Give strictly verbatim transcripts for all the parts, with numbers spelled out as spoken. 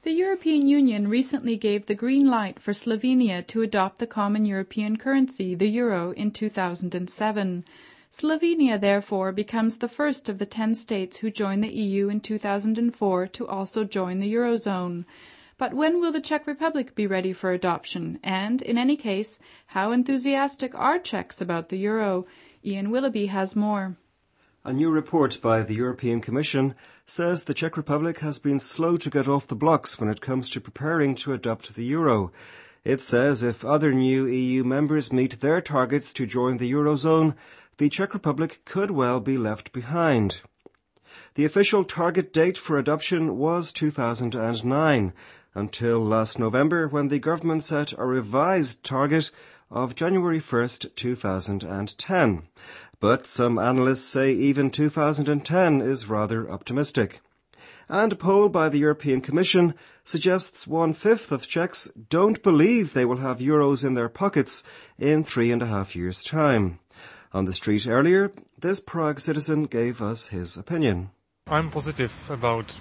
The European Union recently gave the green light for Slovenia to adopt the common European currency, the euro, in two thousand seven. Slovenia, therefore, becomes the first of the ten states who joined the E U in two thousand four to also join the Eurozone. But when will the Czech Republic be ready for adoption? And, in any case, how enthusiastic are Czechs about the euro? Ian Willoughby has more. A new report by the European Commission says the Czech Republic has been slow to get off the blocks when it comes to preparing to adopt the euro. It says if other new E U members meet their targets to join the Eurozone, the Czech Republic could well be left behind. The official target date for adoption was two thousand nine, until last November when the government set a revised target of January first, two thousand ten. But some analysts say even two thousand ten is rather optimistic. And a poll by the European Commission suggests one-fifth of Czechs don't believe they will have euros in their pockets in three and a half years' time. On the street earlier, this Prague citizen gave us his opinion. I'm positive about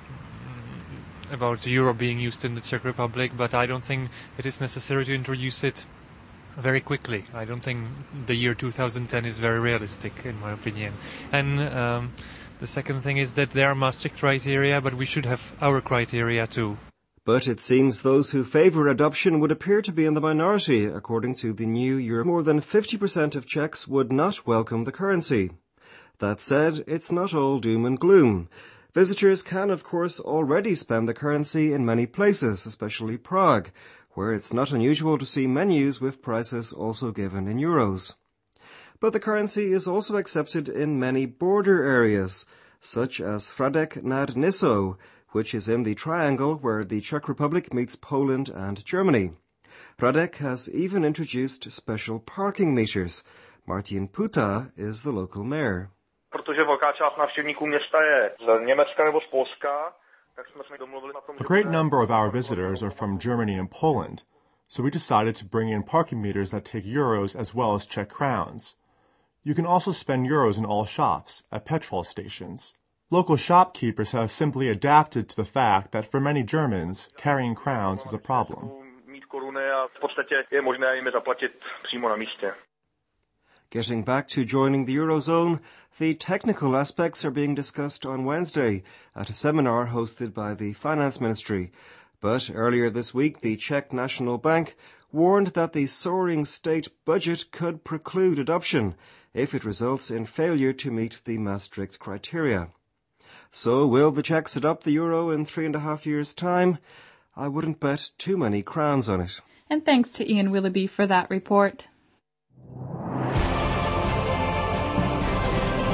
about the euro being used in the Czech Republic, but I don't think it is necessary to introduce it very quickly. I don't think the year two thousand ten is very realistic, in my opinion. And um, the second thing is that there are Maastricht criteria, but we should have our criteria too. But it seems those who favour adoption would appear to be in the minority. According to the new euro, more than fifty percent of Czechs would not welcome the currency. That said, it's not all doom and gloom. Visitors can, of course, already spend the currency in many places, especially Prague, where it's not unusual to see menus with prices also given in euros. But the currency is also accepted in many border areas, such as Hradec nad Nisou, which is in the triangle where the Czech Republic meets Poland and Germany. Hradec has even introduced special parking meters. Martin Puta is the local mayor. A great number of our visitors are from Germany and Poland, so we decided to bring in parking meters that take euros as well as Czech crowns. You can also spend euros in all shops, at petrol stations. Local shopkeepers have simply adapted to the fact that for many Germans, carrying crowns is a problem. Getting back to joining the Eurozone, the technical aspects are being discussed on Wednesday at a seminar hosted by the Finance Ministry. But earlier this week, the Czech National Bank warned that the soaring state budget could preclude adoption if it results in failure to meet the Maastricht criteria. So will the Czechs adopt the euro in three and a half years' time? I wouldn't bet too many crowns on it. And thanks to Ian Willoughby for that report.